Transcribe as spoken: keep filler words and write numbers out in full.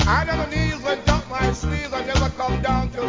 I never knees went up my sleeves, I never come down to